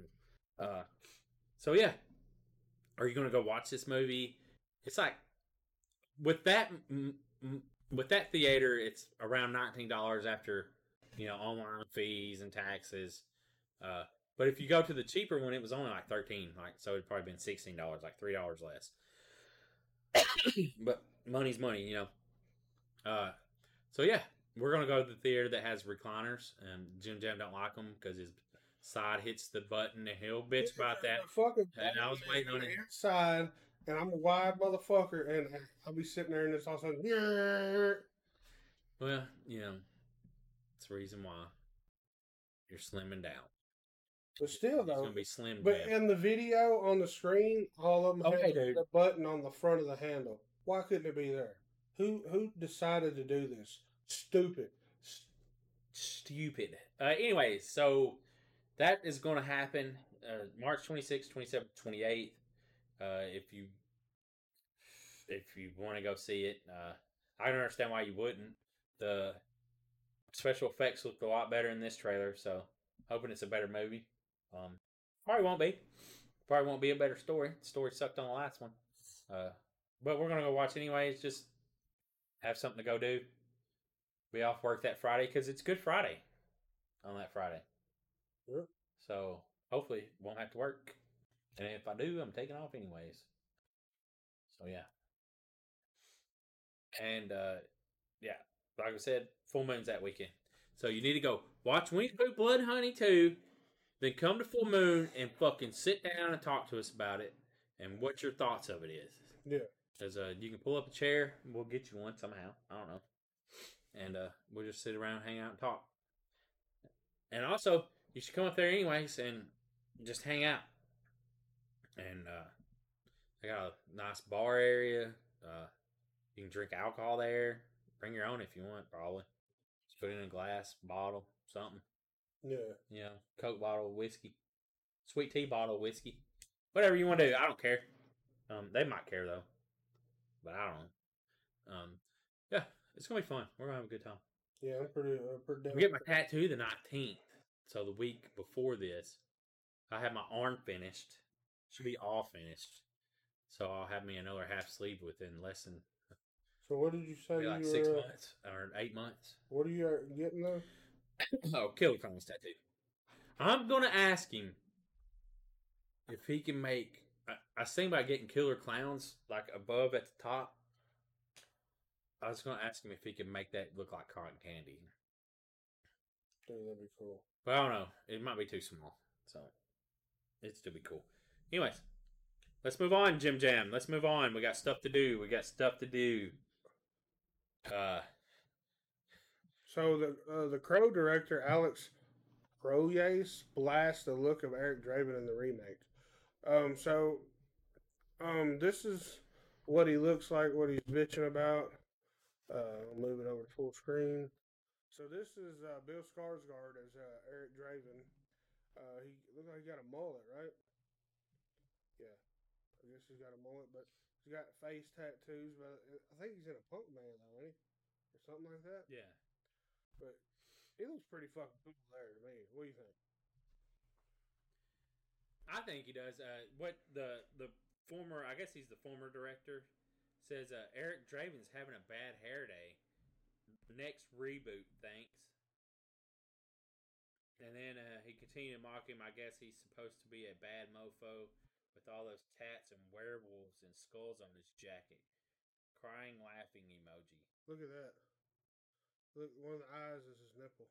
So yeah, are you going to go watch this movie? It's like with that theater, it's around $19 after online fees and taxes. But if you go to the cheaper one, it was only like $13. So it'd probably been $16, like $3 less. But money's money, So yeah, we're gonna go to the theater that has recliners, and Jim Jam don't like them because his side hits the button, and he'll bitch about that. And I was waiting on it. Inside, and I'm a wide motherfucker, and I'll be sitting there, and it's all of a sudden, "Grrr." Well, it's the reason why you're slimming down. But still, It's though, gonna be slim. but down. in the video on the screen, all of them Okay, have dude. the button on the front of the handle. Why couldn't it be there? Who decided to do this? Stupid. Stupid. Anyways, so that is going to happen March 26th, 27th, 28th. If you want to go see it, I don't understand why you wouldn't. The special effects look a lot better in this trailer, so hoping it's a better movie. Probably won't be. Probably won't be a better story. The story sucked on the last one. But we're going to go watch anyways. Just have something to go do. Be off work that Friday because it's Good Friday on that Friday. Sure. So hopefully won't have to work. And if I do, I'm taking off anyways. So yeah. And yeah, like I said, full moon's that weekend. So you need to go watch Winnie the Pooh, Blood and Honey 2, then come to full moon and fucking sit down and talk to us about it and what your thoughts of it is. Yeah. Because you can pull up a chair, and we'll get you one somehow. I don't know. And we'll just sit around, hang out, and talk. And also, you should come up there anyways and just hang out. And I got a nice bar area. You can drink alcohol there. Bring your own if you want, probably. Just put it in a glass, bottle, something. Yeah. Coke bottle, whiskey. Sweet tea bottle, whiskey. Whatever you want to do. I don't care. They might care, though. But I don't know. Yeah, it's going to be fun. We're going to have a good time. Yeah, I'm pretty down. We get my tattoo the 19th. So the week before this, I have my arm finished. Should be all finished. So I'll have me another half sleeve within less than So what did you say? maybe like you 6 were, months or 8 months. What are you getting though? Oh, Killer Clowns tattoo. I'm going to ask him if he can make... I was thinking about getting Killer Clowns like above at the top. I was going to ask him if he could make that look like cotton candy. Dude, that'd be cool. But I don't know. It might be too small. So, it'd still be cool. Anyways, let's move on, Jim Jam. Let's move on. We got stuff to do. So the Crow director Alex Proyas blasts the look of Eric Draven in the remake. This is what he looks like, what he's bitching about. I'll move it over to full screen. So this is Bill Skarsgård as Eric Draven. He looks like he got a mullet, right? Yeah, I guess he's got a mullet, but he's got face tattoos. But I think he's in a punk band though, ain't he? Or something like that. Yeah. But he looks pretty fucking cool there to me. What do you think? I think he does. What the former, I guess he's the former director, says Eric Draven's having a bad hair day. Next reboot, thanks. And then he continued to mock him. I guess he's supposed to be a bad mofo with all those tats and werewolves and skulls on his jacket. Crying, laughing emoji. Look at that. Look, one of the eyes is his nipple.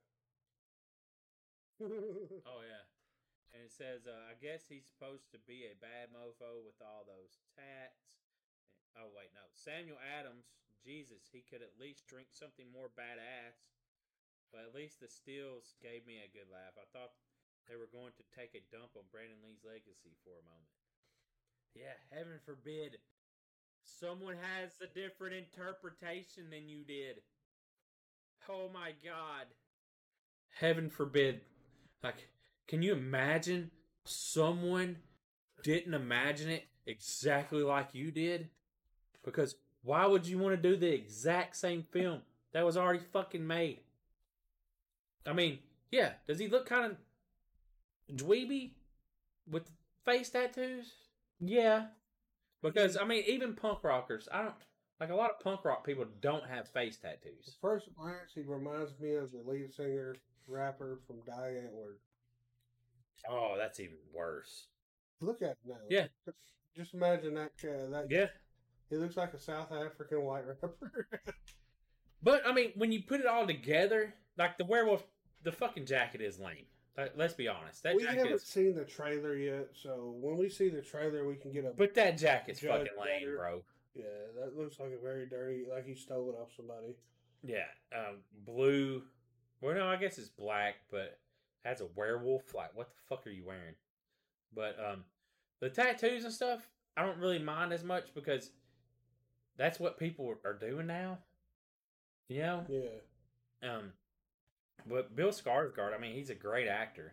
Oh, yeah. And it says, I guess he's supposed to be a bad mofo with all those tats. Oh, wait, no. Samuel Adams, Jesus, he could at least drink something more badass. But at least the stills gave me a good laugh. I thought they were going to take a dump on Brandon Lee's legacy for a moment. Yeah, heaven forbid someone has a different interpretation than you did. Oh my God. Heaven forbid. Like, can you imagine someone didn't imagine it exactly like you did? Because why would you want to do the exact same film that was already fucking made? I mean, yeah, does he look kind of dweeby with face tattoos? Yeah. Because, I mean, even punk rockers, like a lot of punk rock people don't have face tattoos. At first glance, he reminds me of the lead singer, rapper from Die Antwoord. Oh, that's even worse. Look at it now. Yeah. Just imagine that. Yeah. He looks like a South African white rapper. But, I mean, when you put it all together, like the werewolf, the fucking jacket is lame. Like, let's be honest. We haven't seen the trailer yet, so when we see the trailer, we can get a... But that jacket's judge fucking lame, better. bro. Yeah, that looks like a very dirty, like he stole it off somebody. Yeah. Blue. Well, no, I guess it's black, but has a werewolf. Like, what the fuck are you wearing? But the tattoos and stuff, I don't really mind as much because that's what people are doing now. You know? Yeah. But Bill Skarsgård, I mean, he's a great actor.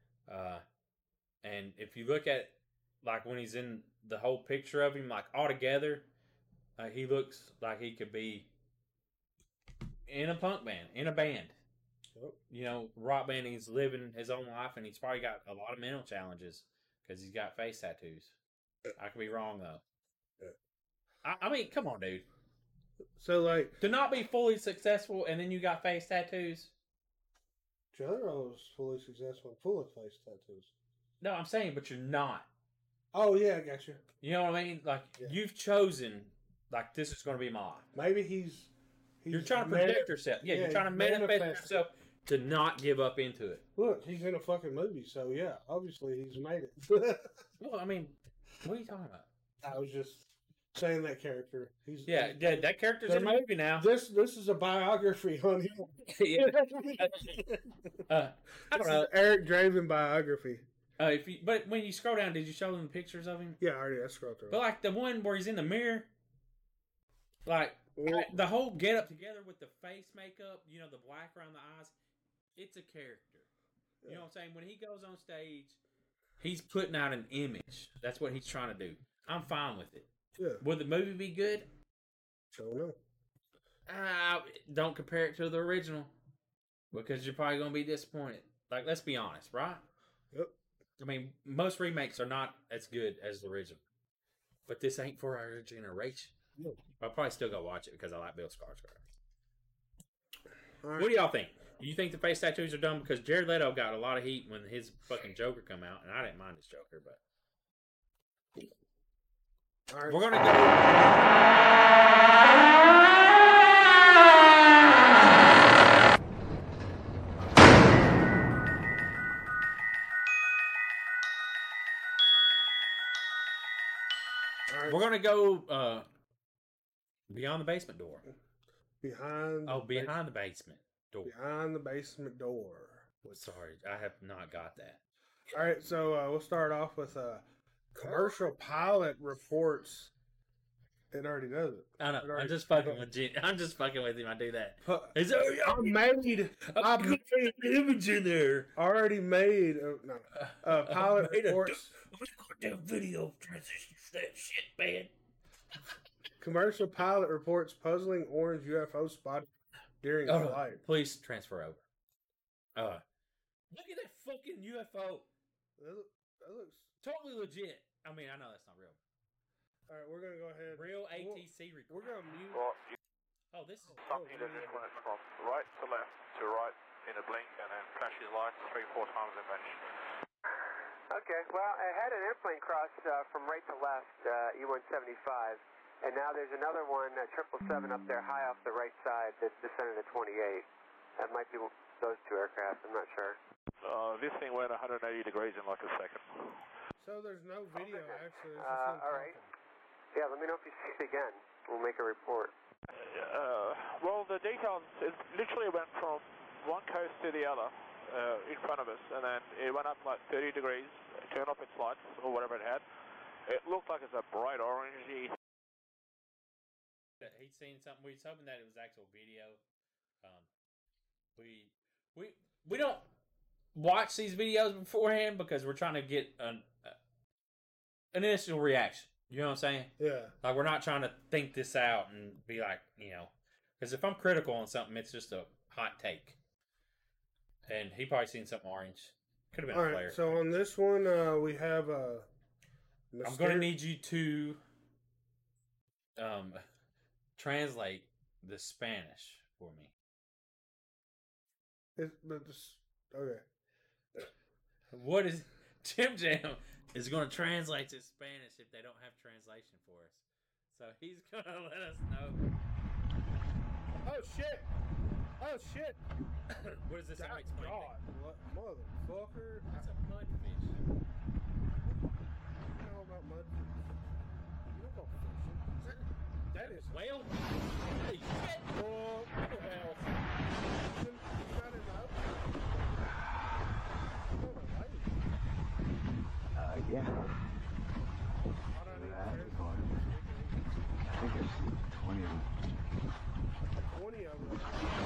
And if you look at, like, when he's in the whole picture of him, like, all together, he looks like he could be in a punk band, in a band. Yep. You know, rock band, he's living his own life, and he's probably got a lot of mental challenges because he's got face tattoos. I could be wrong, though. Yeah. I mean, come on, dude. So, like... To not be fully successful, and then you got face tattoos... Jelly Roll was fully successful and full of face tattoos. No, I'm saying, but you're not. Oh, yeah, I got you. You know what I mean? Like, Yeah. You've chosen, like, this is going to be my life. Maybe he's You're trying to protect yourself. Yeah, you're trying to manifest yourself to not give up into it. Look, he's in a fucking movie, so yeah, obviously he's made it. Well, I mean, what are you talking about? I was just saying that character. Yeah, that character's in a movie now. This is a biography on him. Yeah. I don't know. Eric Draven biography. But when you scroll down, did you show them pictures of him? Yeah, I scrolled through. But like the one where he's in the mirror, like the whole get up together with the face makeup, you know, the black around the eyes, it's a character. You know what I'm saying? When he goes on stage, he's putting out an image. That's what he's trying to do. I'm fine with it. Yeah. Will the movie be good? Don't know. Don't compare it to the original because you're probably going to be disappointed. Like, let's be honest, right? Yep. I mean, most remakes are not as good as the original. But this ain't for our generation. Nope. I'll probably still go watch it because I like Bill Skarsgård. All right. What do y'all think? Do you think the face tattoos are dumb? Because Jared Leto got a lot of heat when his fucking Joker come out, and I didn't mind his Joker, but... All right. We're going to go... We're going to go beyond the basement door. Behind Behind the basement door. Behind the basement door. Sorry, I have not got that. All right, so we'll start off with commercial pilot reports. It already does it. I know. I'm just fucking with you. I'm just fucking with him. I do that. I put an image in there. already made pilot reports. Damn video transition that shit, man. Commercial pilot reports puzzling orange UFO spotted during flight. Please transfer over. Look at that fucking UFO. That looks Totally legit. I mean, I know that's not real. All right, we're gonna go ahead. Real ATC We're record. gonna mute. Well, Oh, this is. something that just went from right to left to right in a blink and then flash his lights 3-4 times and vanish. Okay, well, I had an airplane cross from right to left, E-175, and now there's another one, 777 up there high off the right side that descended to 28. That might be those two aircraft, I'm not sure. This thing went 180 degrees in like a second. So there's no video actually. It's just him all right. talking. Yeah, let me know if you see it again. We'll make a report. Well, the details, it literally went from one coast to the other in front of us, and then it went up like 30 degrees, turned off its lights or whatever it had. It looked like it's a bright orangey. He'd seen something. We was hoping that it was actual video. We don't watch these videos beforehand because we're trying to get an initial reaction. You know what I'm saying? Yeah. Like, we're not trying to think this out and be like, because if I'm critical on something, it's just a hot take. And he probably seen something orange. Could have been All a right. flare. So on this one, we have I'm going to need you to translate the Spanish for me. Okay. What is Jim Jam is going to translate to Spanish if they don't have translation for us. So he's going to let us know. Oh shit! Oh shit! What does this sound like? God, what motherfucker! That's a mudfish. You know about mudfish? You know about fishing? That is Whale? Holy shit! What the hell? You got it out? Yeah. I think there's 20 of them. 20 of them.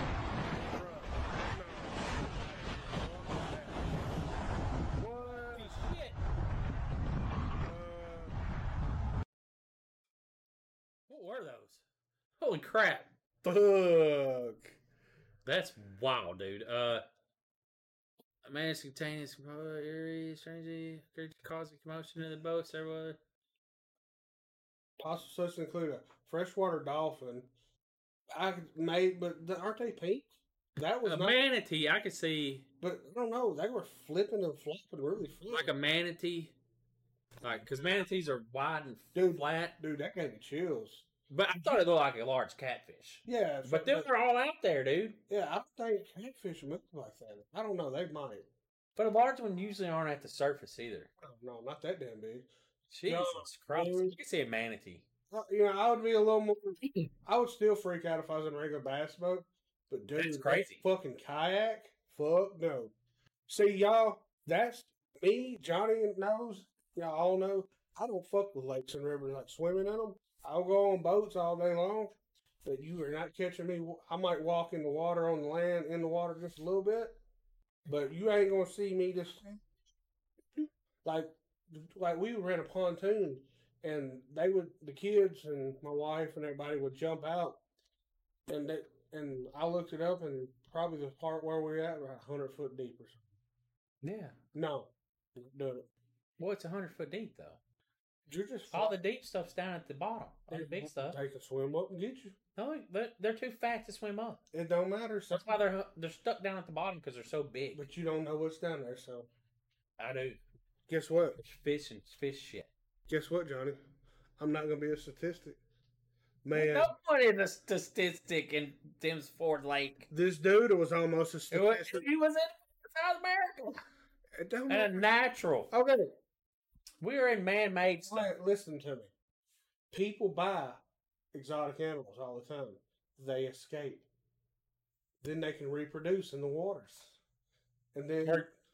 Holy shit! What were those? Holy crap! Fuck. That's wild, dude. Managed to contain this eerie, strangely causing commotion in the boats. There was Possible such include a freshwater dolphin. But aren't they pink? That was a not, manatee. I could see but I don't know. They were flipping and flopping really fast. like a manatee, like because manatees are wide and Dude, flat. Dude, that gave me chills. But I thought it looked like a large catfish. Yeah, But they're all out there, dude. yeah, I don't think catfish look like that. I don't know. They might. But a large one usually aren't at the surface either. Oh, no, not that damn big. Jesus Christ! dude. You can see a manatee. I would be a little more. I would still freak out if I was in a regular bass boat. But dude, That's crazy. that fucking kayak, fuck no. See, y'all, that's me. Johnny knows. Y'all all know. I don't fuck with lakes and rivers like swimming in them. I'll go on boats all day long, but you are not catching me. I might walk in the water on the land, in the water just a little bit, but you ain't gonna see me just like we would rent a pontoon, and the kids and my wife and everybody would jump out, and I looked it up, and probably the part where we're at, we're 100 foot deep or something. Yeah. No, not doing it. Well, it's 100 foot deep though. You're just All the deep stuff's down at the bottom. All the big stuff. They can swim up and get you. No, they're too fat to swim up. It don't matter. That's why they're stuck down at the bottom because they're so big. But you don't know what's down there, so. I do. Guess what? There's fish and fish shit. Guess what, Johnny? I'm not going to be a statistic. Man. No one is a statistic in Tim's Ford Lake. This dude was almost a statistic. He was in South America. It don't And a natural. Okay. We're in man-made stuff. Right, listen to me. People buy exotic animals all the time. They escape. Then they can reproduce in the waters. And then...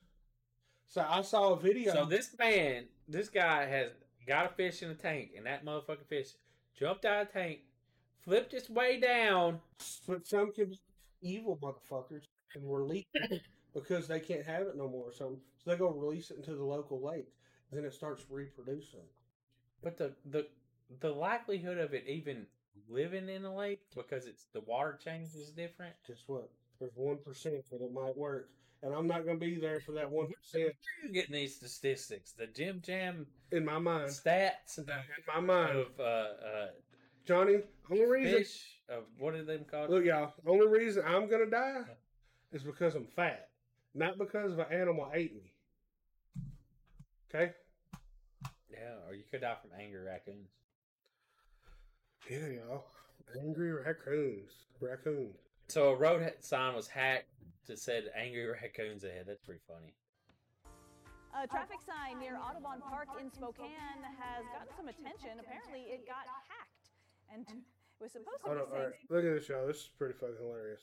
So I saw a video. So this guy has got a fish in a tank, and that motherfucking fish jumped out of the tank, flipped its way down. But some kids, evil motherfuckers, and release it because they can't have it no more or something. So they go release it into the local lake. Then it starts reproducing. But the likelihood of it even living in a lake because the water change is different. Guess what? There's 1% that it might work, and I'm not going to be there for that 1%. You're getting these statistics, the Jim Jam in my mind, stats in my mind of Johnny. Only reason fish of what are them called? Look, y'all. Only reason I'm going to die is because I'm fat, not because of an animal ate me. Okay. Yeah, or you could die from angry raccoons. Yeah, y'all. Angry raccoons. Raccoons. So a road sign was hacked that said angry raccoons ahead. That's pretty funny. A traffic sign near Audubon Park in Spokane has gotten some attention. Apparently, it got hacked. And it was supposed to be saying... All right. Look at this, y'all. This is pretty fucking hilarious.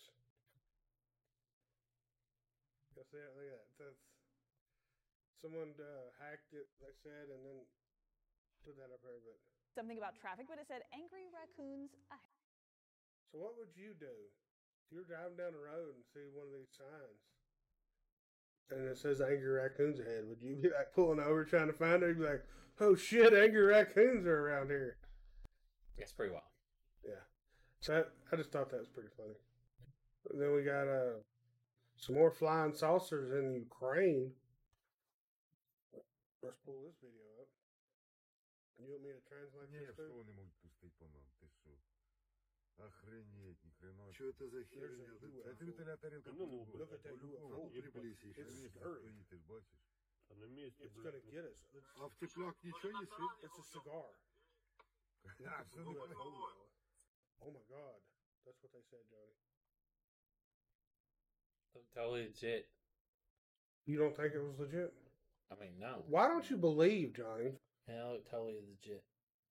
See that? Look at that. That's... Someone hacked it, they said, and then put that up here. But something about traffic, but it said angry raccoons ahead. So what would you do if you're driving down the road and see one of these signs and it says angry raccoons ahead? Would you be like pulling over trying to find it? You'd be like, oh shit, angry raccoons are around here. That's pretty wild. Yeah. So I just thought that was pretty funny. And then we got some more flying saucers in Ukraine. Let's pull this video up. You want me to translate this? Что они могут пустить по нам? Ты что? Охренеть, ни хрена. Что это за херня? Это вертолетная тарелка. По-любому приблизишь. Ты бачишь? It's gonna get us. А в теплак ничего не светит? It's a cigar. Oh my god. That's what they said, Johnny. Totally legit. You don't think it was legit? I mean, no. Why don't you believe, Johnny? Hell, totally legit.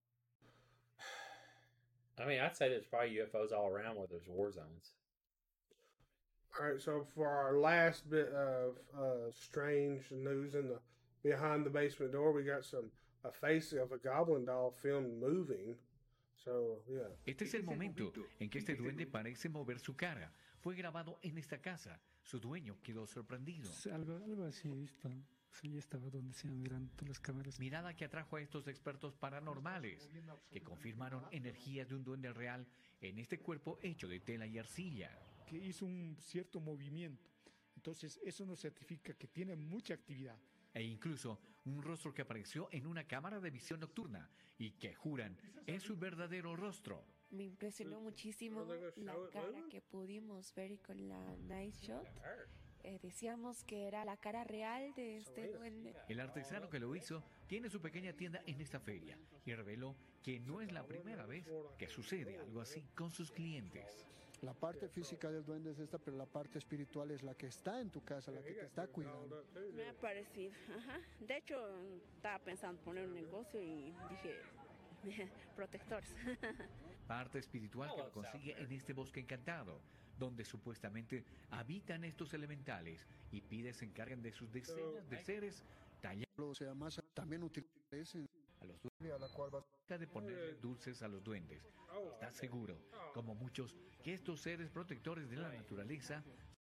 I mean, I'd say there's probably UFOs all around where there's war zones. All right, so for our last bit of strange news in the behind the basement door, we got a face of a goblin doll filmed moving. So, yeah. Este es el momento en que este duende parece mover su cara. Fue grabado en esta casa. Su dueño quedó sorprendido. Algo así he visto. Sí, estaba donde se miran todas las cámaras. Mirada que atrajo a estos expertos paranormales, que confirmaron energías de un duende real en este cuerpo hecho de tela y arcilla. Que hizo un cierto movimiento. Entonces, eso nos certifica que tiene mucha actividad. E incluso un rostro que apareció en una cámara de visión nocturna y que juran es su verdadero rostro. Me impresionó muchísimo la cara que pudimos ver con la Night Shot. Decíamos que era la cara real de este duende. El artesano que lo hizo tiene su pequeña tienda en esta feria y reveló que no es la primera vez que sucede algo así con sus clientes. La parte física del duende es esta, pero la parte espiritual es la que está en tu casa, la que te está cuidando. Me ha parecido, ajá. De hecho, estaba pensando poner un negocio y dije, protectores. Parte espiritual que lo consigue en este bosque encantado, donde supuestamente habitan estos elementales y pide se encargan de sus decenas de seres tallados. O sea, más también utilizan a los duendes, a la cual vas de ponerle dulces a los duendes. ¿Estás seguro, como muchos, que estos seres protectores de la naturaleza?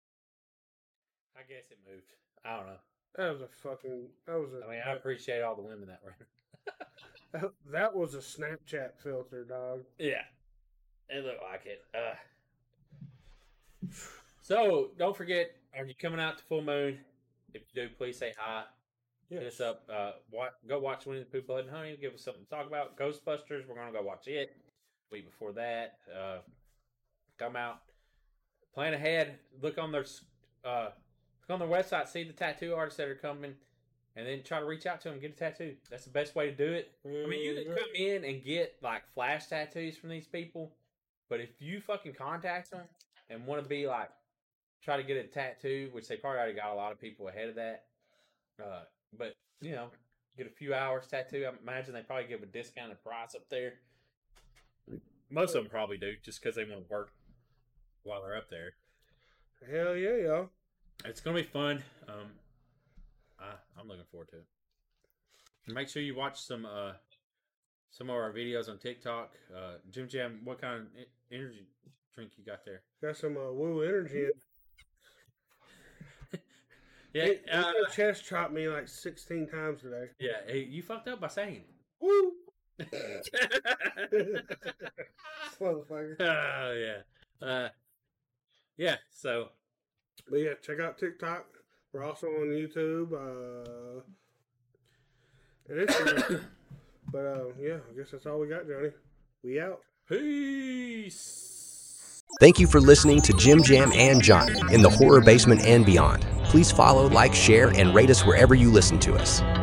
I guess it moved. I don't know. I mean, I appreciate all the women that were. That was a Snapchat filter, dog. Yeah, it looked like it. So don't forget, are you coming out to full moon? If you do, please say hi. Yes. Hit us up. Go watch Winnie the Pooh, Blood and Honey. Give us something to talk about. Ghostbusters. We're gonna go watch it. Week before that, come out. Plan ahead. Look on their website. See the tattoo artists that are coming, and then try to reach out to them. Get a tattoo. That's the best way to do it. I mean, you can come in and get like flash tattoos from these people, but if you fucking contact them and want to be like, try to get a tattoo, which they probably already got a lot of people ahead of that. But you know, get a few hours tattoo. I imagine they probably give a discounted price up there. Most of them probably do, just because they want to work while they're up there. Hell yeah, y'all! It's gonna be fun. I'm looking forward to it. And make sure you watch some of our videos on TikTok. Jim Jam, what kind of energy drink you got there? Got some Woo Energy. Yeah, chest chopped me like 16 times today. Yeah, hey, you fucked up by saying it. Woo! Motherfucker. Oh, yeah. Yeah, so But yeah, check out TikTok. We're also on YouTube and Instagram. But yeah, I guess that's all we got, Johnny. We out. Peace. Thank you for listening to Jim Jam and Johnny in the Horror Basement and Beyond. Please follow, like, share, and rate us wherever you listen to us.